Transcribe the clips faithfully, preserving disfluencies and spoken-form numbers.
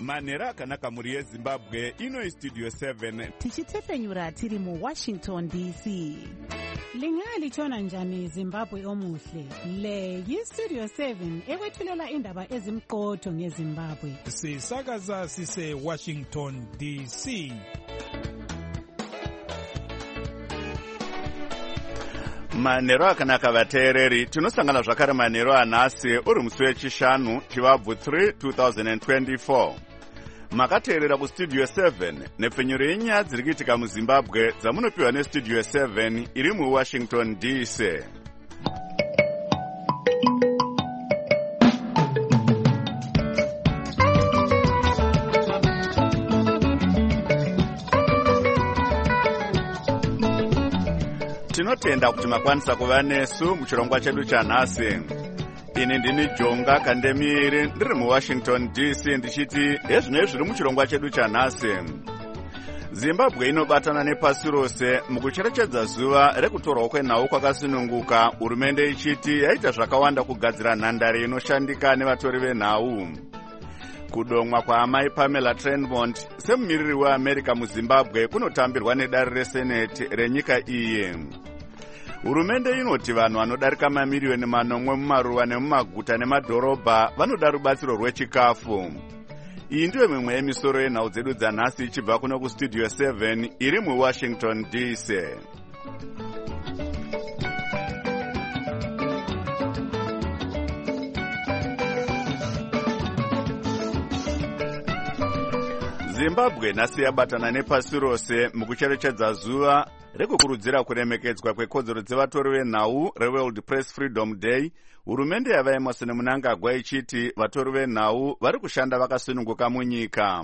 manhero akanaka muri yezimbabwe. Ino studio seven tichitefenyura tiri mu Washington D C. Lingali chona njani Zimbabwe omuhle. Le yi Studio seven ekwethulela indaba ezimqotho ngeZimbabwe. Sisakaza sise Washington D C. manhero akanaka vateereri. Tinosangana zvakare manhero anhasi uri musi wechishanu chivabvu three twenty twenty-four. Makateerera kustudio seven nepfenyuro yenyaya dziri kuitika muZimbabwe dzamunopiwa nestudio seven iri muWashington D C. Tinotenda kuti makwanisa kuva nesu muchirongwa chedu chanhasi. Ini ndini Jonga Kandemiri ndiri muWashington D C ndichiti hezvinoi zviri muchirongwa chedu chanhasi. Zimbabwe inobatana nepasi rose mukucherechedza zuva rekutorwa kwenhau kwakasununguka, hurumende ichiti yaita zvakawanda kugadzira nhandare inoshandika nevatori venhau. Kudomwa kwaamai Pamela Tremont semumiriri weAmerica muZimbabwe kunotambirwa nedare reseneti renyika iyi. Hurumende inoti vanhu vanodarika mamiriyoni manomwe mumaruwa nemumaguta nemadhorobha vanoda rubatsiro rwechikafu. Iyi ndiyo mimwe yemisoro yenhau dzedu dzanhasi ichibva kuno kustudio seven iri muWashington D C. Zimbabwe nhasi yabatana nepasi rose mukucherechedza zuva rekukurudzira kuremekedzwa kwekodzero dzevatori venhau reWorld Press Freedom Day. Hurumende yava Emmerson Mnangagwa ichiti vatori venhau vari kushanda vakasununguka munyika.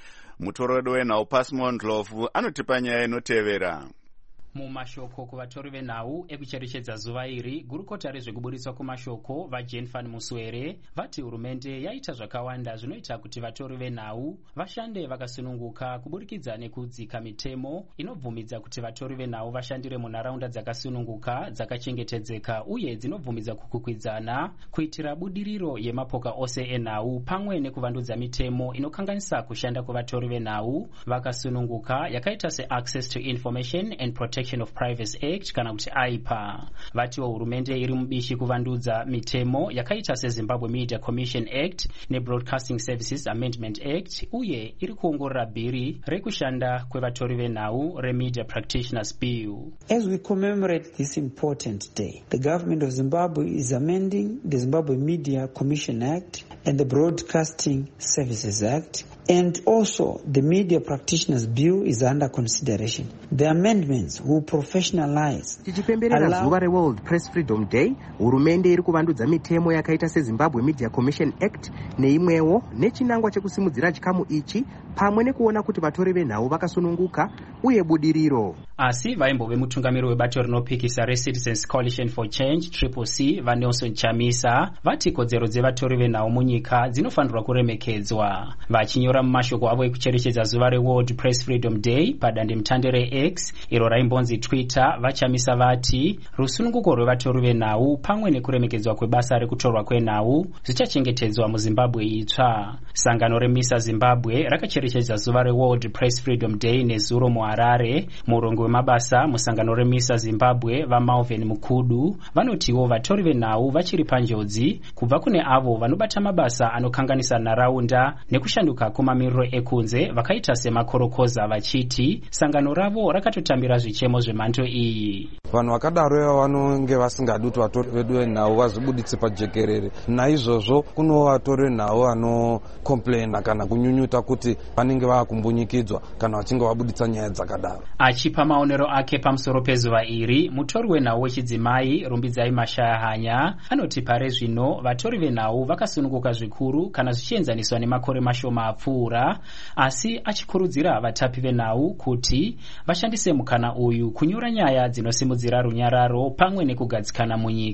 Mutori wenhau Passmore Ndlovu anotipa nyaya inotevera. Mumashoko kuvatori venhau ekucherechedza zuva iri, gurukota rezvekuburitswa kumashoko vaJane Van Muswere vati hurumende yaita zvakawanda zvinoita kuti vatori venhau vashande vakasununguka kuburikidza nekudzika mitemo inobvumidza kuti vatori venhau vashandire munharaunda dzakasununguka, dzakachengetedzeka uye dzinobvumidza kukwikwidzana kuitira budiriro yemapoka ose enhau, pamwe nekuvandudza mitemo inokanganisa kushanda kwevatori venhau vakasununguka yakaita seAccess to Information and Protection of Privacy Act kana kuti I P A. Vatiwo hurumende iri mubishi kuvandudza mitemo yakaita seZimbabwe Media Commission Act neBroadcasting Services Amendment Act, uye iri kuongorora bhiri rekushanda kwevatori venhau reMedia Practitioners Bill. As we commemorate this important day, the government of Zimbabwe is amending the Zimbabwe Media Commission Act and the Broadcasting Services Act, and also the Media Practitioners Bill is under consideration. The amendments will professionalize. Tichipemberera zuva reWorld Press Freedom Day, hurumende iri kuvandudza mitemo yakaita seZimbabwe Media Commission Act neimwewo nechinangwa chekusimudzira chikamu ichi pamwe nekuona kuti vatori venhau vakasununguka uye budiriro. Asi vaimbove mutungamiri webato rinopikisa reCitizens Coalition for Change Triple C vaNelson Chamisa vati kodzero dzevatori venhau munyika dzinofanirwa kuremekedzwa. Vachinyora mumashoko avo ekucherechedza zuva reWorld Press Freedom Day padandemutande reX iro raimbonzi Twitter, vaChamisa vati rusununguko rwevatori venhau pamwe nekuremekedzwa kwebasa rekutorwa kwenhau zvichachengetedzwa muZimbabwe itsva. Sangano reMISA Zimbabwe rakacherechedza zuva reWorld Press Freedom Day nezuro muHarare. Murongo wemabasa musangano reMISA Zimbabwe vaMalvin Mukudu vanotiwo vatori venhau vachiri panjodzi kubva kune avo vanobata mabasa anokanganisa nharaunda nekushanduka kumamiriro ekunze vakaita semakorokoza, vachiti sangano ravo rakatotambira zvichemo zvemhando iyi. Vanhu vakadaro vanonge vasingadi kuti vatori vedu venhau vazvibuditse pajekerere. Naizvozvo kuno vatori venhau vanokomplaina kana kunyunyuta kuti vanenge vakumbunyikidzwa kana vachinge vabuditsa nyaya dzakadaro. Achipa maonero ake pamusoro pezuva iri, mutori wenhau wechidzimai Rumbidzai Mashaya Hanya anoti pare zvino vatori venhau vakasununguka zvikuru kana zvichienzaniswa nemakore mashoma apfuura, asi achikurudzira vatapi venhau kuti vashandise mukana uyu kunyora nyaya dzinosimudzira runyararo pamwe nekugadzikana munyika.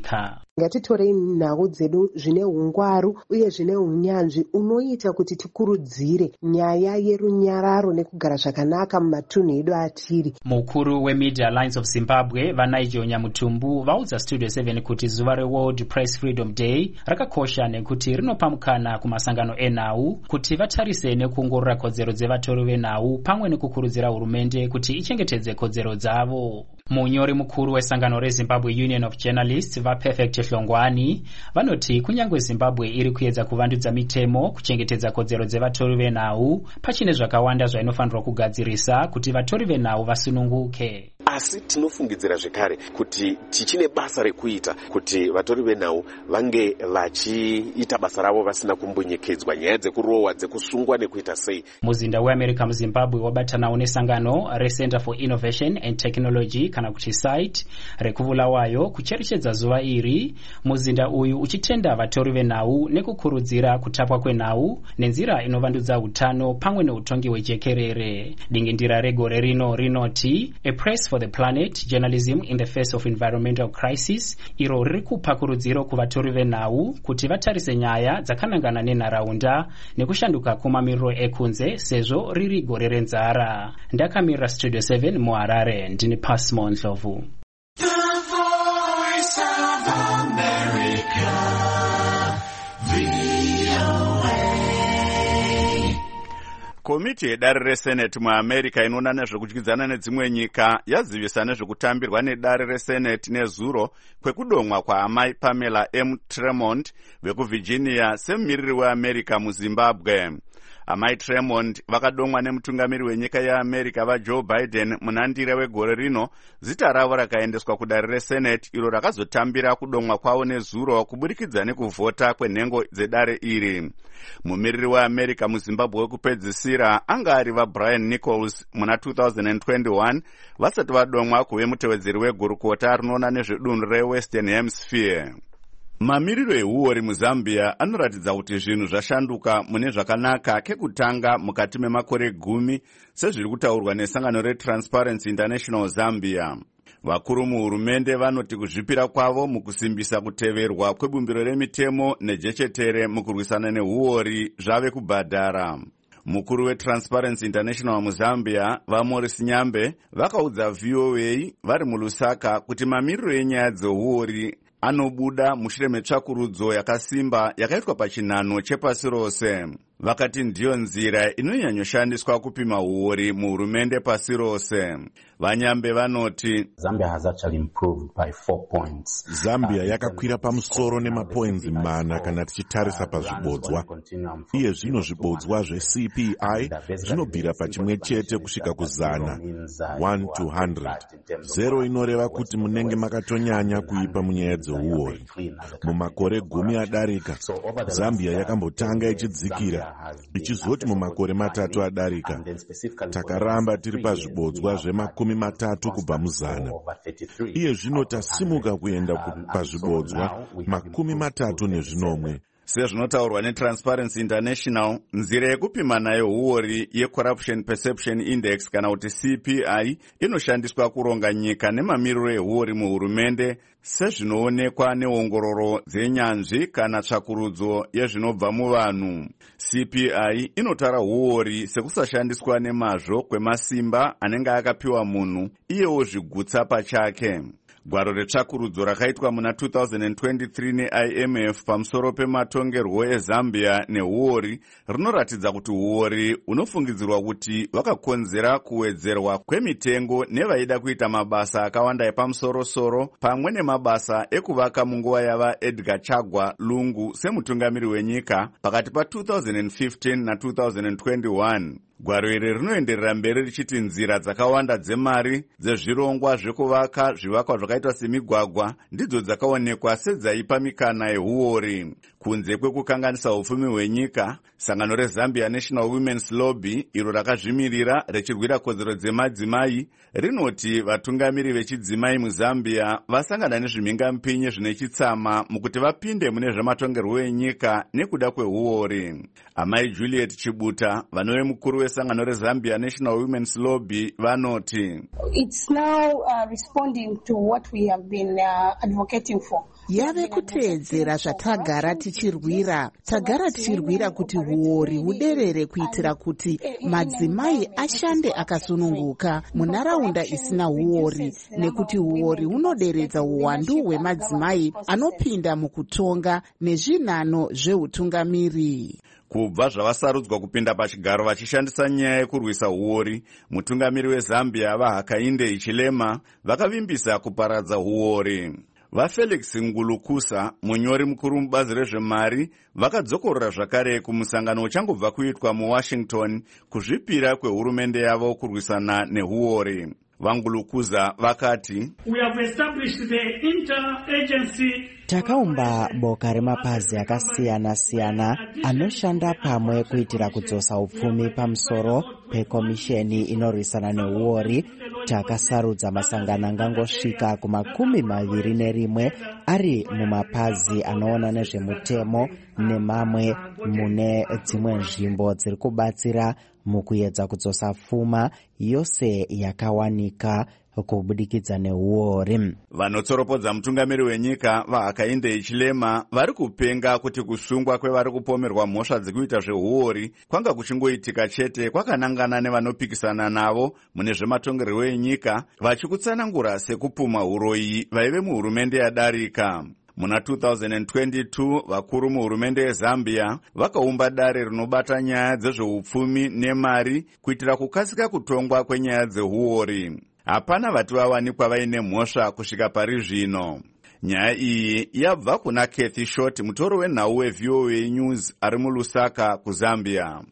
Ngatitorei nhau dzedu zvine ungwaru uye zvine unyanzvi unoita kuti tikurudzire nyaya yerunyararo nekugara zvakanaka mumatunhu edu atiri. Mukuru weMedia Alliance of Zimbabwe Vanaijo Nyamutumbu vaudza Studio seven kuti zuva reWorld Press Freedom Day rakakosha nekuti rinopa mukana kumasangano enhau kuti vatarise nekuongorora kodzero dzevatori venhau pamwe nekukurudzira hurumende kuti ichengetedze kodzero dzavo. Munyori mukuru wesangano reZimbabwe Union of Journalists vaPerfect Hlongwani vanoti kunyange Zimbabwe iri kuedza kuvandudza mitemo kuchengetedza kodzero dzevatori venhau, pachine zvakawanda zvainofanirwa kugadzirisa kuti vatori venhau vasununguke. Asi tinofungidzira zvekare kuti tichine basa rekuita kuti vatori venhau vange vachiita basa ravo vasina kumbunyikedzwa, nyaya dzekurohwa, dzekusungwa nekuita sei. Muzinda weAmerica muZimbabwe wabatanawo nesangano reCenter for Innovation and Technology kana kuti site rekuvulawayo kucherechedza zuva iri, muzinda uyu uchitenda vatori venhau nekukurudzira kutapwa kwenhau nenzira inovandudza utano pamwe neutongi hwejekerere. Dingindira regore rino rinoti A Press for the Planet, Journalism in the Face of Environmental Crisis, iro riri kupa kurudziro kuvatori venhau kuti vatarise nyaya dzakanangana nenharaunda nekushanduka kumamiriro ekunze sezvo riri gore renzara. Ndakamirira Studio seven muHarare, ndini Pasmo Ndlovu. The Voice of America, V O A. Komiti yedare reSenate muAmerica inoona nezvekudyidzana nedzimwe nyika yazivisa nezvekutambirwa nedare reSenate nezuro kwekudomwa kwaamai Pamela M. Tremont vekuVirginia semumiriri weAmerica muZimbabwe. Amai Tremont vakadomwa nemutungamiri wenyika yeAmerica vaJoe Biden munandire wegore rino, zita ravo rakaendeswa kudare reSenate iro rakazotambira kudomwa kwavo nezuro kuburikidza nekuvhota kwenhengo dzedare iri. Mumiriri weAmerica muZimbabwe wekupedzisira anga ari vaBrian Nichols muna two thousand twenty-one vasati vadomwa kuve mutevedzeri wegurukota rinoona nezvedunhu reWestern Hemisphere. Mamiriro ehuori muZambia anoratidza kuti zvinhu zvashanduka mune zvakanaka kekutanga mukati memakore gumi sezviri kutaurwa nesangano reTransparency International Zambia. Vakuru muhurumende vanoti kuzvipira kwavo mukusimbisa kuteverwa kwebumbiro remitemo nejechetere mukurwisana nehuori zvave kubhadhara. Mukuru weTransparency International muZambia vaMorris Nyambe vakaudza V O A vari muLusaka kuti mamiriro enyaya dzehuori anobuda mushure metsvakurudzo yakasimba yakaitwa pachinhano chepasi rose. Vakati ndiyo nzira inonyanyoshandiswa kupima huori muhurumende pasi rose. Vanyambe vanoti Zambia has actually improved by four points. Zambia yakakwira pamusoro nemapoints mana kana tichitarisa pazvibodzwa. Iye zvino zvibodzwa zveC P I zvinobvira pachimwe chete kusvika kuzana one to one hundred. Zero inoreva kuti munenge makatonyanya kuipa munyaya dzehuori. Mumakore gumi adarika, Zambia yakambotanga ichidzikira ichizoti mumakore matatu adarika takaramba tiri pazvibodzwa zvemakumi matatu kubva muzana. Iye zvino tasimuka kuenda pazvibodzwa makumi matatu nezvinomwe. Sezvinotaurwa neTransparency International, nzira yekupima nayo huori yeCorruption Perception Index kana kuti C P I inoshandiswa kuronga nyika nemamiriro ehuori muhurumende sezvinoonekwa neongororo dzenyanzvi kana tsvakurudzo yezvinobva muvanhu. C P I inotara huori sekusashandiswa nemazvo kwemasimba anenge akapiwa munhu iyewo zvigutsa pachake. Gwaro retsvakurudzo rakaitwa muna two thousand twenty-three neI M F pamusoro pematongerwo eZambia nehuori rinoratidza kuti huori unofungidzirwa kuti wakakonzera kuwedzerwa kwemitengo nevaida kuita mabasa akawanda epamusoro-soro pamwe nemabasa ekuvaka munguva yava Edgar Chagwa Lungu semutungamiri wenyika pakati pa two thousand fifteen na two thousand twenty-one. Gwaro iri rinoenderera mberi richiti nzira dzakawanda dzemari dzezvirongwa zvekuvaka zvivakwa zvakaitwa semigwagwa ndidzo dzakaonekwa sedzaipa mikana yehuori. Kunze kwekukanganisa upfumi hwenyika, sangano reZambia National Women's Lobby iro rakazvimirira rechirwira kodzero dzemadzimai rinoti vatungamiri vechidzimai muZambia vasangana nezvimhingamupinyi zvine chitsama mukuti vapinde mune zvematongerwo enyika nekuda kwehuori. Amai Juliet Chibuta vanove mukuru vesangano rezambia national women's lobby vanoti it's now uh, responding to what we have been uh, advocating for. Yave kuteedzera zvatagara tichirwira. Tagara tichirwira kuti huori huderere kuitira kuti madzimai ashande akasununguka munharaunda isina huori, nekuti huori hunoderedza uwandu hwemadzimai anopinda mukutonga nezvinhano zveutungamiri. Kubva zvavasarudzwa kupinda pachigaro vachishandisa nyaya yekurwisa huori, mutungamiri wezambia vaHakainde Hichilema vakavimbisa kuparadza huori. VaFelix Ngulukusa, munyori mukuru mubazi rezvemari, vakadzokorera zvakare kumusangano uchangobva kuitwa muWashington kuzvipira kwehurumende yavo kurwisana nehuori. VaNgulukusa vakati, We have established the interagency. Takaumba boka remapazi akasiyana-siyana anoshanda pamwe kuitira kudzosa upfumi pamusoro pekomisheni inorwisana nehuori. Takasarudza masangano angangosvika kumakumi maviri nerimwe ari mumapazi anoona nezvemutemo nemamwe mune dzimwe nzvimbo dziri kubatsira mukuedza kudzosa pfuma yose yakawanika kubudikidza nehuori. Vanotsoropodza mutungamiri wenyika vaHakainde Hichilema vari kupenga kuti kusungwa kwevari kupomerwa mhosva dzekuita zvehuori kwanga kuchingoitika chete kwakanangana nevanopikisana navo mune zvematongerero enyika, vachikutsanangura sekupuma uroyi vaive muhurumende yadarika. Muna two thousand twenty-two vakuru muhurumende yeZambia vakaumba dare rinobata nyaya dzezveupfumi nemari kuitira kukasika kutongwa kwenyaya dzehuori. Hapana vati vawanikwa vaine mhosva kusvika pari zvino. Nyaya iyi yabva kuna Kathy Short, mutoro wenhau weV O A News ari muLusaka kuZambia.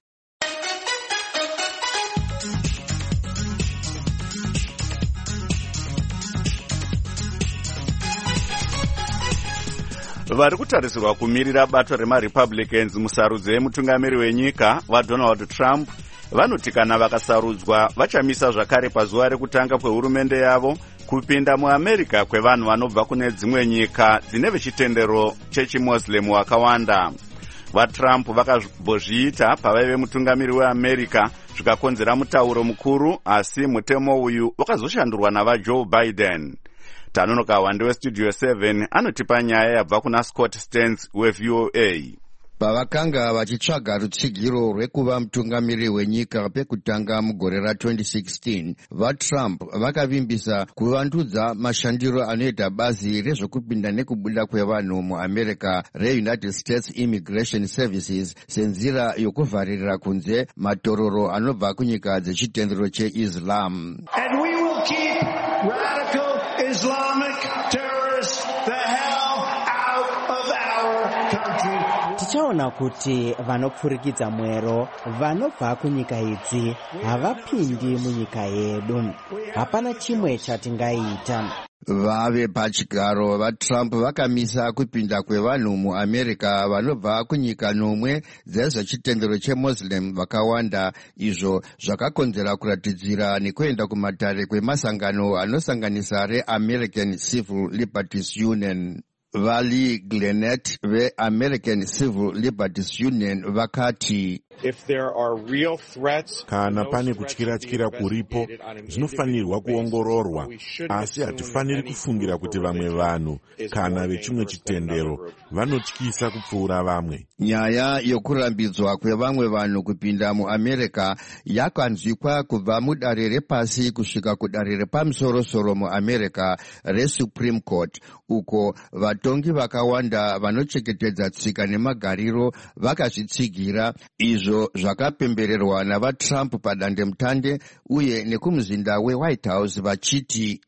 Vari kutarisirwa kumirira bato remaRepublicans musarudzo yemutungamiri wenyika vaDonald Trump vanoti kana vakasarudzwa vachamisa zvakare pazuva rekutanga kwehurumende yavo kupinda muAmerica kwevanhu vanobva kune dzimwe nyika dzine vechitendero chechimoslem wakawanda. VaTrump vakambozviita pavaive mutungamiri weAmerica zvikakonzera mutauro mukuru, asi mutemo uyu wakazoshandurwa navaJoe Biden. Tanonoka wande weStudio seven anotipa nyaya yabva kuna Scott Stearns weV O A. Pavakanga vachitsvaga rutsigiro rwekuva mutungamiri wenyika pekutanga mugore ra twenty sixteen, vaTrump vakavimbisa kuvandudza mashandiro anoita bazi rezvekupinda nekubuda kwevanhu muAmerica reUnited States Immigration Services senzira yokuvharirira kunze matororo anobva kunyika dzechitendero cheIslam. And we will keep radical Islamic terrorists the hell out of our country. Tichaona kuti vanopfurikidza mwero vanobva kunyika idzi havapindi munyika yedu. Hapana chimwe chatingaita. Vave pachigaro vaTrump vakamisa kupinda kwevanhu muAmerica vanobva kunyika nomwe dzezvechitendero cheMuslim vakawanda, izvo zvakakonzera kuratidzira nekuenda kumatare kwemasangano anosanganisa reAmerican Civil Liberties Union. Vali Glennet veAmerican Civil Liberties Union vakati, If there are real threats, kana pane kutyira-tyira kuripo zvinofanirwa kuongororwa, asi hatifaniri kufungira kuti vamwe vanhu kana vechimwe chitendero vanotyisa kupfuura vamwe. Nyaya yokurambidzwa kwevamwe vanhu kupinda muAmerica yakanzwikwa kubva mudare repasi kusvika kudare repamusoro-soro muAmerica reSupreme Court, uko vatongi vakawanda vanochengetedza tsika nemagariro vakazvitsigira, izvo zvakapembererwa navaTrump padandemutande uye nekumuzinda weWhite House vachiti,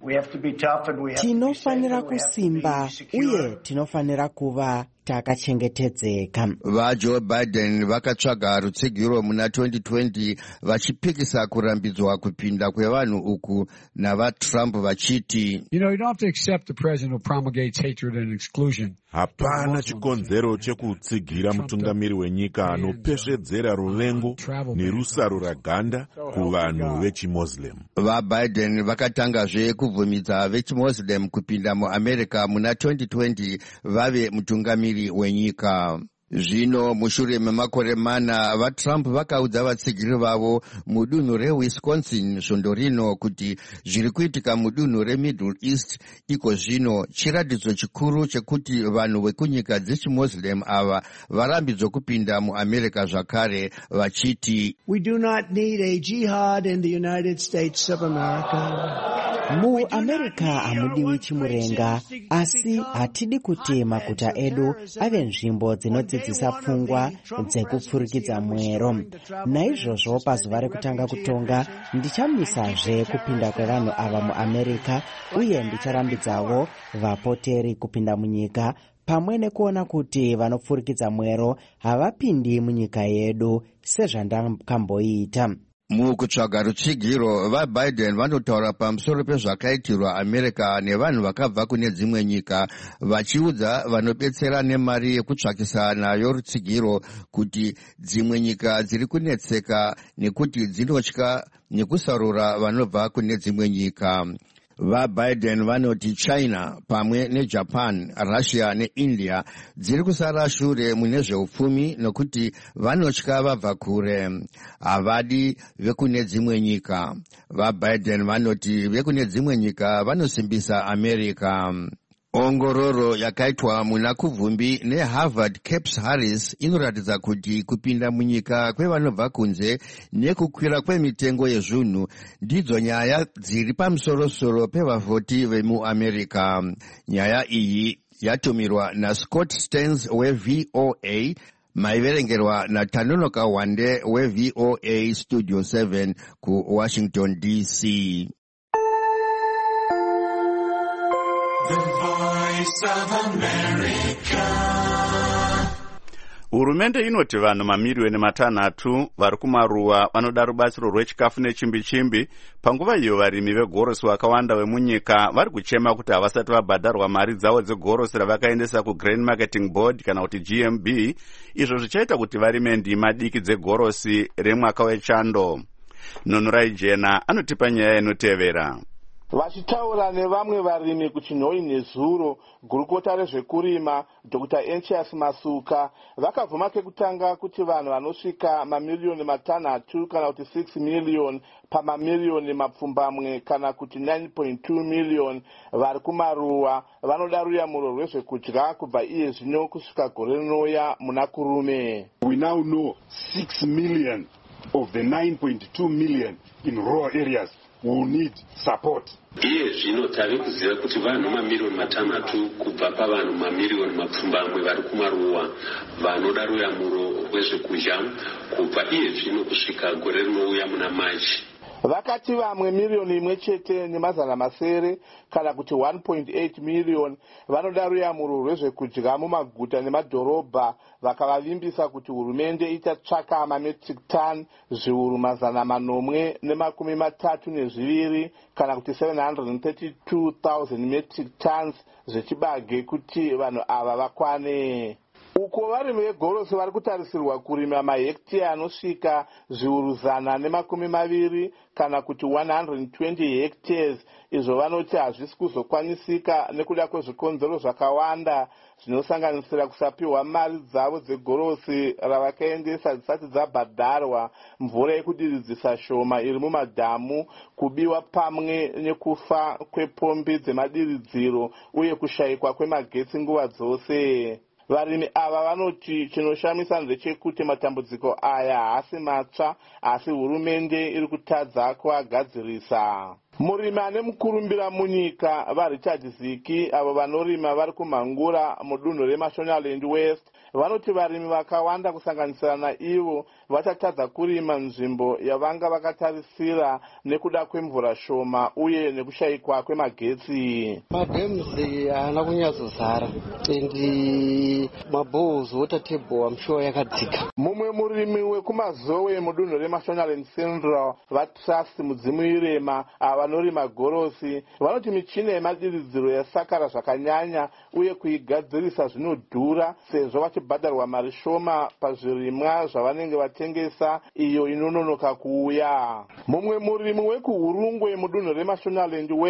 tinofanira kusimba uye tinofanira kuva takachengetedzeka. VaJoe Biden vakatsvaga rutsigiro muna twenty twenty vachipikisa kurambidzwa kupinda kwevanhu uku navaTrump vachiti, You know, you don't have to accept the president who promulgates hatred and exclusion. Hapana chikonzero chekutsigira mutungamiri wenyika anopesvedzera ruvengo nerusaro raganda kuvanhu vechimoslem. VaBiden vakatangazve kubvumidza vechimoslem kupinda muAmerica muna twenty twenty vave mutungamiri wenyika. Zvino mushure memakore mana vaTrump vakaudza vatsigiri vavo mudunhu reWisconsin svondo rino kuti zviri kuitika mudunhu reMiddle East iko zvino chiratidzo chikuru chekuti vanhu vekunyika dzechiMuslim ava varambidzwa kupinda muAmerica zvakare, vachiti We do not need a jihad in the United States of America. muamerica hamudiwi chimurenga, asi hatidi kuti maguta edu ave nzvimbo dzinodzidzisa pfungwa dzekupfurikidza mwero. Naizvozvo pazuva rekutanga kutonga ndichamisazve kupinda kwevanhu ava muamerica, uye ndicharambidzawo vapoteri kupinda munyika, pamwe nekuona kuti vanopfurikidza mwero havapindi munyika yedu sezvandakamboita. Mukutsvaga rutsigiro, vaBiden vanotaura pamusoro pezvakaitirwa America nevanhu vakabva kune dzimwe nyika, vachiudza vanobetsera nemari yekutsvakisa nayo rutsigiro kuti dzimwe nyika dziri kunetseka nekuti dzinotya nekusarura vanobva kune dzimwe nyika. VaBiden vanoti China pamwe neJapan, Russia neIndia dziri kusara shure mune zveupfumi nokuti vanotya vabva kure, havadi vekune dzimwe nyika. VaBiden vanoti vekune dzimwe nyika vanosimbisa America. Ongororo yakaitwa muna kubvumbi neHarvard Capes Harris inoratidza kuti kupinda munyika kwevanobva kunze nekukwira kwemitengo yezvinhu ndidzo nyaya dziri pamusoro-soro pevavhoti vemuAmerica. Nyaya iyi yatumirwa naScott Stearns weV O A, maiverengerwa naTanonoka Wande weV O A Studio seven kuWashington D C. The Voice of America. Hurumende inoti vanhu mamiliyoni matanhatu vari kumaruwa vanoda rubatsiro rwechikafu nechimbi-chimbi, panguva iyo varimi vegorosi vakawanda vemunyika vari kuchema kuti havasati vabhadharwa mari dzavo dzegorosi ravakaendesa kuGrain Marketing Board kana kuti G M B, izvo zvichaita kuti varime ndima diki dzegorosi remwaka wechando. Nonorai Jena anotipa nyaya inotevera. Vachitaura nevamwe varimi kuchinhoi nezuro, gurukota rezvekurima Doctor Encius Masuka vakabvuma kekutanga kuti vanhu vanosvika mamiliyoni matanhatu kana kuti six million pamamiliyoni mapfumbamwe kana kuti nine point two million vari kumaruwa vanoda ruyamuro rwezvekudya kubva iye zvino kusvika gore rinouya muna kurume. We now know six million of the nine point two million in rural areas will need support. Iye zvino tave kuziva kuti vanhu mamiliyoni matanhatu kubva pavanhu mamiliyoni mapfumbamwe vari kumaruwa vanoda ruyamuro rwezvekudya kubva iye zvino kusvika gore rinouya muna Machi. Vakati vamwe miliyoni imwe chete nemazana masere kana kuti one point eight million vanoda ruyamuro rwezvekudya mumaguta nemadhorobha, vakavavimbisa kuti hurumende ichatsvaka mametric ton zviuru mazana manomwe nemakumi matatu nezviviri kana kuti seven hundred thirty-two thousand metric tons zvechibage kuti vanhu ava vakwane. Uko varimi vegorosi vari kutarisirwa kurima mahektiya anosvika zviuru zana nemakumi maviri kana kuti one hundred twenty hectares. Izvo vanoti hazvisi kuzokwanisika nekuda kwezvikonzero zvakawanda zvinosanganisira kusapiwa mari dzavo dzegorosi ravakaendesa dzisati dzabhadharwa, mvura yekudiridzisa shoma iri mumadhamu, kubiwa pamwe nekufa kwepombi dzemadiridziro uye kushayikwa kwemagetsi nguva dzose. Varimi ava vanoti chinoshamisa ndechekuti matambudziko aya haasi matsva, asi hurumende iri kutadza kuagadzirisa. Murimi ane mukurumbira munyika vaRichard Ziki avo vanorima vari kumhangura mudunhu reMashonaland West vanoti varimi vakawanda kusanganisira naivo vachatadza kurima nzvimbo yavanga vakatarisira nekuda kwemvura shoma uye nekushayikwa kwemagetsi. Madhemuzi haana kunyatsozara endi mabhohos watertable amshuwa yakadzika. Mumwe murimi wekumazowe mudunhu reMashonaland Central vaTrust Mudzimuirema vanorima gorosi vanoti michina yemadiridziro yasakara zvakanyanya uye kuigadzirisa zvinodhura sezvo vachibhadharwa mari shoma pazvirimwa zvavanenge vatengesa iyo inononoka kuuya. Mumwe murimi wekuhurungwe mudunhu reMashonaland West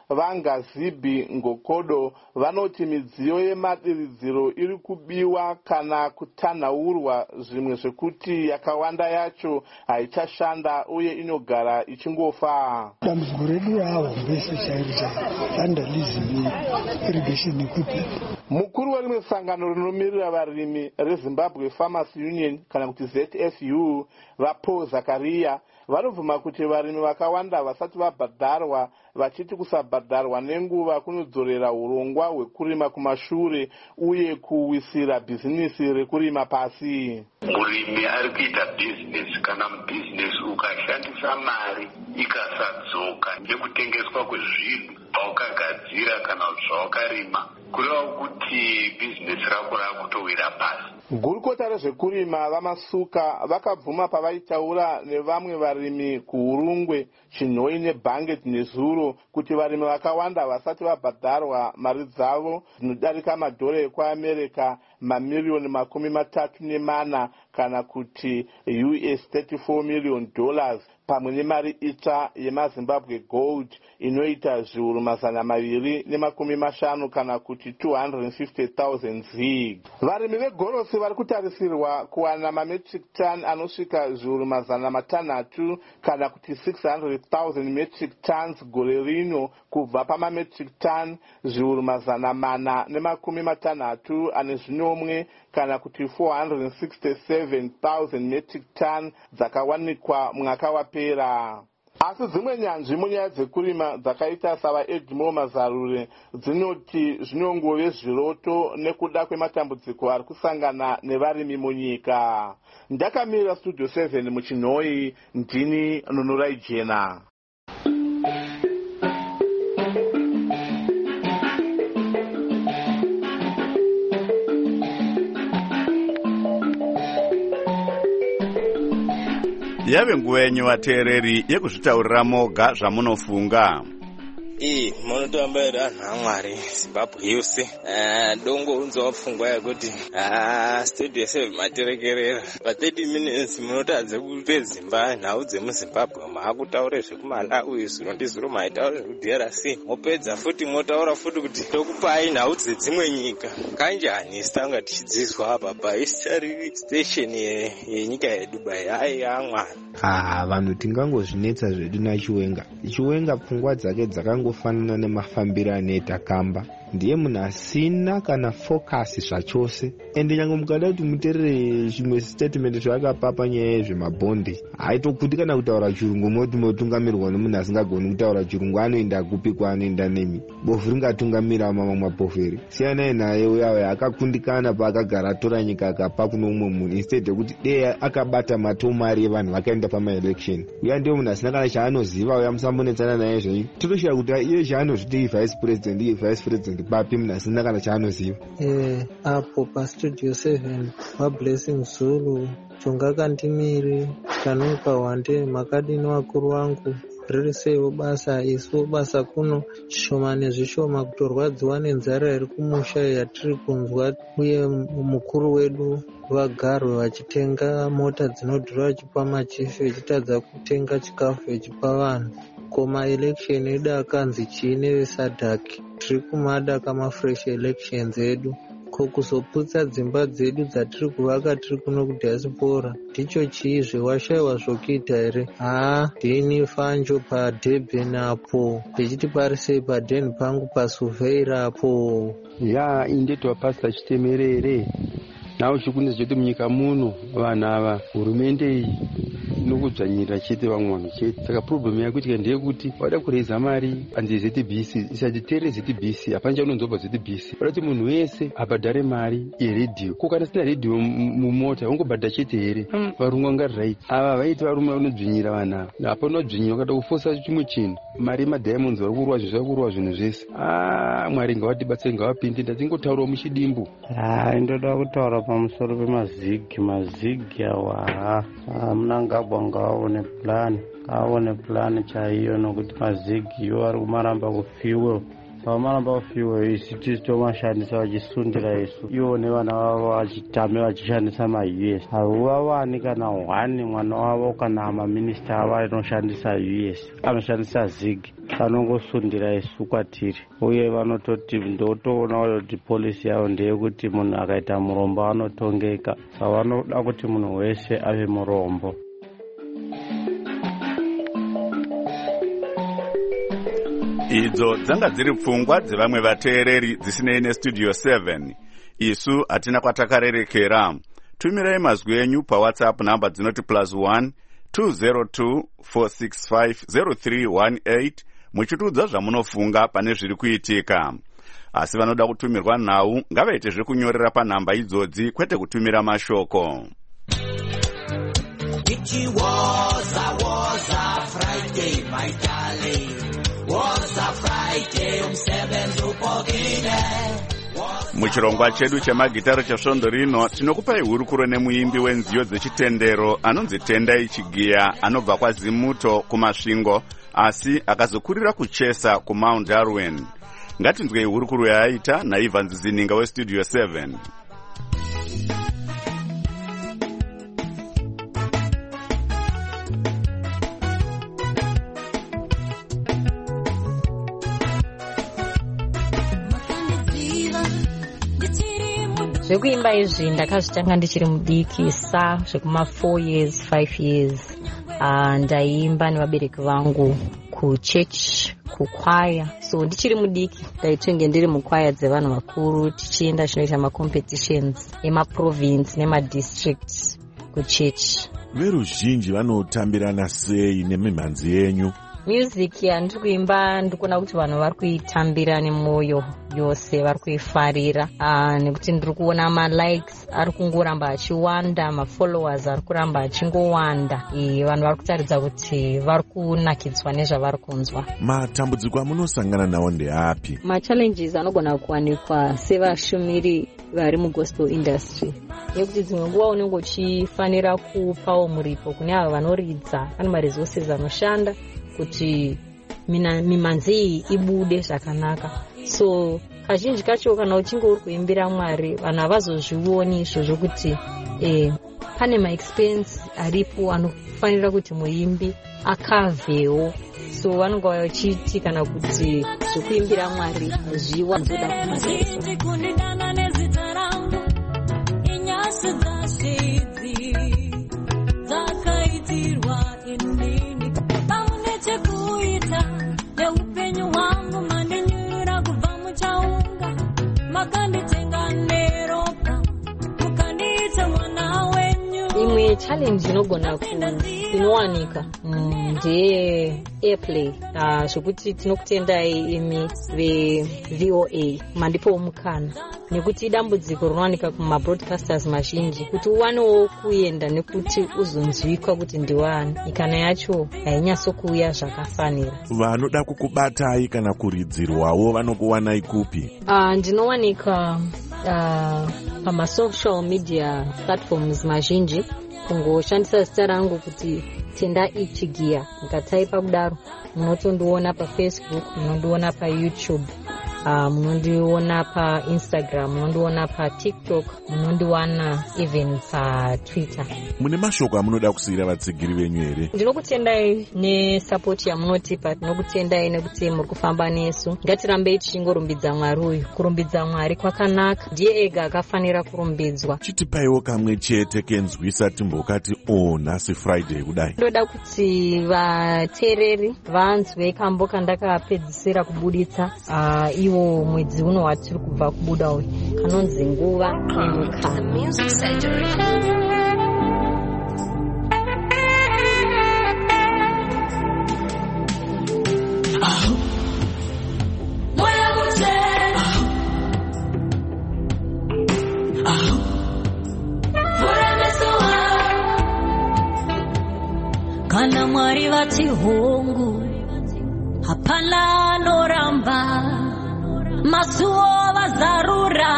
vangazibhi ngokodo vanoti midziyo yemadiridziro iri kubiwa kana kutanhaurwa, zvimwe zvekuti yakawanda yacho haichashanda uye inogara ichingofa. Dambudziko redu rahomese chairi vandalism irrigation equipment. Mukuru werimwe sangano rinomirira varimi reZimbabwe Farmers Union kana kuti Z F U vaPaul Zakaria vanobvuma kuti varimi vakawanda vasati vabhadharwa, vachiti kusabhadharwa nenguva kunodzorera urongwa hwekurima kumashure uye kuwisira bhizinisi rekurima pasi. Murimi ari kuita bhizinesi, kana mubhizinesi ukashandisa mari ikasadzoka nekutengeswa kwezvinhu paukagadzira kana zvawakarima, kureva kuti bhizinesi rako rakutowira pasi. Gurukota rezvekurima vaMasuka vakabvuma pavaitaura nevamwe varimi kuHurungwe, Chinhoi neBanget neZuro kuti varimi vakawanda vasati vabhadharwa mari dzavo dzinodarika madhora ekuAmerica mamiliyoni makumi matatu nemana kana kuti U S thirty-four million dollars pamwe nemari itsva yemaZimbabwe Gold inoita zviuru mazana maviri nemakumi mashanu kana kuti two hundred fifty thousand zig. Varimi vegorosi vari kutarisirwa kuwana mametric ton anosvika zviuru mazana matanhatu kana kuti six hundred thousand metric tons gore rino kubva pamametric ton zviuru mazana mana nemakumi matanhatu ane zvinomwe kana kuti four hundred sixty-seven thousand metric ton dzakawanikwa mwaka wapera. Asi dzimwe nyanzvi munyaya dzekurima dzakaita savaEdmore Mazarure dzinoti zvinongove zviroto nekuda kwematambudziko ari kusangana nevarimi munyika. Ndakamira Studio seven muChinhoi, ndini Nunurai Jena. Yave nguva yenyu vateereri yekuzvitaurira moga zvamunofunga. Ii, munotoamba iri anhu aMwari Zimbabwe yose. Dongo unzwa pfungwa yekuti Studio seven materekerera. Pa thirty minutes munotadze kupe dzimba nhau dzemuZimbabwe. Maakutaure zvekuMalawi, zvino ndizviro maitaura zvekuD R C. Mopedza futi motaura futi kuti tokupai nhau dzedzimwe nyika. Kanjani tanga tichidzidzwa apa pahistory station yenyika yedu hai aMwari. Ah, vanhu tingangozvinetsa zvedu naChiwenga. Chiwenga pfungwa dzake dzakangofanana nemafambiro anoita Kamba. Ndiye munhu asina kana focus zvachose. Ende nyange mukada kuti muteerere chimwe statement zvaakapa panyaya yezvemabhondi, haitokudikana kutaura chirungu moti motungamirwa nemunhu asingagoni kutaura chirungu, anoenda kupi kwaanoenda nemi. Bofu ringatungamira mama mapoferi. Siyanai naye uya akakundikana paakagara atora nyika akapa kuno umwe munhu instead yekuti dei akabata matomari evanhu vakaenda pamaelection. Uya ndiye munhu asina kana chaanoziva, uya musambonetsana naye zvenyu. Tinoshaya kuti iye chaanozviti vice president, iye vice president papi munhu asina kana chaanoziva. Eh, apo paStudio seven vaBlessing Zulu, Chonga Kandimiri, Kanuka Wande, Makadini wakuru wangu, riri seiwo basa, isuwo basa kuno zvishoma nezvishoma kutorwadziwa nenzara iri kumusha yatiri kunzwa, uye mukuru wedu vagarwe vachitenga mota dzinodhura vachipa machifu vachitadza kutenga chikafu vachipa vanhu. Koma election edu akanzi chiine vesadhaki, tiri kumada kamafresh elections edu ko kuzoputsa dzimba dzedu dzatiri kuvaka tiri kuno kudhasipora. Ndicho chiizve washayiwa zvokuita here? Haa, ndini fanjo paDurban apo, ndichiti parisei padheni pangu paSurveyor apo. Ya indetwa Pastor Chitemerere. Nawo chikuni chete munyika muno vanhu ava hurumende iyi inokudzvanyirira chete vamwe vanhu chete. Saka problem yakuitika ndeyekuti vada kureiza mari anzi Z B C, isati tere Z B C hapana chaunonzobva Z B C. Vada kuti munhu wese abhadhare mari yeredhiyo. Ko kana sina redhiyo mumota ungobhadha chete here? Varungu angari right. Ava vaiti varume vanodzvinyira vanhu ava. Hapana kudzvinyira wakada kufosa chimwe chinhu. Mari yemadiamonds vari kurwa zvezvi kurwa zvinhu zvese. Ah, Mwari ngavatibatsire ngavapinde. Ndatingotaurawo muchidimbu. Ah, ndoda kutaura pamusoro pemazigi. Mazigi awa hamuna ngabwa ngaone plan, ngaone plan chaiyo nokuti mazigi yo ari kumaramba kufuel pamaramba vafiwe isi tisi tomashandisa vachisundira isu ivo nevana vavo vachitame vachishandisa ma-U S havuvavani kana hwani mwana wavo kana maminista avo anoshandisa U S anoshandisa zig vanongosundira isu kwatiri uye vanototi ndotoona kuti polisi yavo ndeyekuti munhu akaita murombo anotongeka saka vanoda kuti munhu wese ave murombo. Idzo dzanga dziri pfungwa dzevamwe vateereri dzisinei nestudio seven. Isu hatina kwatakarerekera. Tumirai mazwi enyu paWhatsApp namba dzinoti plus one two zero two four six five zero three one eight muchitudza zvamunofunga pane zviri kuitika. Asi vanoda kutumirwa nhau ngavaite zvekunyorera panhamba idzodzi kwete kutumira mashoko. It was a was a Friday, my darling. Was a Friday, umsebenzi upokile. Muchirongwa chedu chemagitari chesvondo rino tinokupai hurukuro nemuimbi wenziyo dzechitendero anonzi Tendai Chigiya anobva kwaZimuto kumasvingo asi akazokurira kuchesa kuMount Darwin. Ngatinzwei hurukuro yaaita naIvan Zininga westudio seven. Zvekuimba izvi ndakazvitanga ndichiri mudikisa zvekuma four years five years. Uh, ndaimba nevabereki vangu kuchurch kukwaya. So ndichiri mudiki ndaitenge ndiri mukwaya dzevanhu vakuru tichienda zvinoita macompetitions emaprovince nemadistrict kuchurch. Veruzhinji vanotambirana sei nemimhanzi yenyu? Music yandiri kuimba ndikuona kuti vanhu vari kuitambira nemwoyo yose, vari kuifarira uh, nekuti ndiri kuona ma-likes ari kungoramba achiwanda, ma-followers ari kuramba achingowanda. E, vanhu vari kutaridza kuti vari kunakidzwa nezvavari kunzwa. Matambudziko amunosangana nawo ndeapi? Ma-challenges anogona kuwanikwa sevashumiri vari mugospel industry yekuti dzimwe nguva unenge uchifanira kupawo muripo kune avo vanoridza, pane ma-resources anoshanda kuti mimhanzi iyi ibude zvakanaka. So kazhinji kacho kana uchinge uri kuimbira Mwari vanhu havazozvioni izvozvo kuti eh, pane ma-expense aripo anofanira kuti muimbi akavhewo. So vanonga vachiti kana kuti zvekuimbira Mwari zviwanzoda kumazisa. Imwe challenge inogona kunowanika ndeye airplay. Zvekuti tinokutendai imi ve-V O A mandipowo mukana nekuti dambudziko rinowanika kuma-broadcasters mazhinji kuti uwanewo kuenda nekuti uzonzwikwa kuti ndiwani. Ikana yacho hainyatsokuuya zvakafanira. Vanoda kukubatai kana kuridzirwawo vanokuwanai kupi? Uh, ndinowanika uh, pama-social media platforms mazhinji. Kungoshandisa zita rangu kuti Tendai Chigiya, mukataipa kudaro munotondiona paFacebook, munondiona paYouTube, uh, munondiona paInstagram, munondiona paTikTok, munondiwana even paTwitter. Mune mashoko amunoda kusiyira vatsigiri venyu here? Ndinokutendai nesapoti yamunotipa, tinokutendai nekuti muri kufamba nesu. Ngatirambei tichingorumbidza Mwari uyu. Kurumbidza Mwari kwakanaka, ndiye ega akafanira kurumbidzwa. Chitipaiwo kamwe chete kenzwisa timbokati o nhasi Friday kudai. Ndoda kuti vateereri vanzwe kambo kandakapedzisira kubuditsa uh, iwo mwedzi uno watiri kubva kubuda uyu kanonzi nguva yemukana. Kana Mwari vati hongu hapana noramba masuo vazarura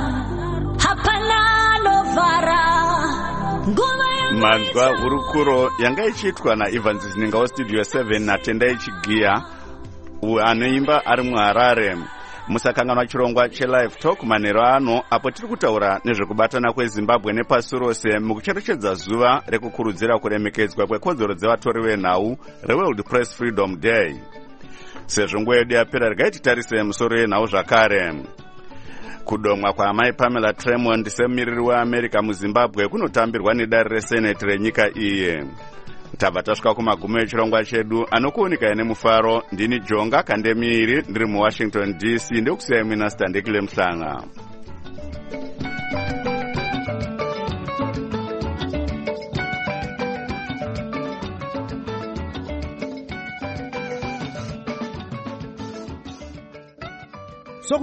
hapana novara. Manzwa hurukuro yanga ichiitwa naIvan Zininga westudio seven naTendai Chigiya anoimba ari muHarare. musakanganwa chirongwa chelive talk manheru ano, apo tiri kutaura nezvekubatana kwezimbabwe nepasi rose mukucherechedza zuva rekukurudzira kuremekedzwa kwekodzero dzevatori venhau reworld press freedom day. Sezvo nguva yedu yapera, regai titarise musoro yenhau zvakare. Kudomwa kwaamai Pamela Tremond semumiriri weAmerica muZimbabwe kunotambirwa nedare reseneti renyika iyi. Tabva tasvika kumagumo echirongwa chedu, anokuonikai nemufaro. Ndini Jonga Kandemiri, ndiri muWashington D C, ndekusiyai Minasta Ndekile Mhlanga.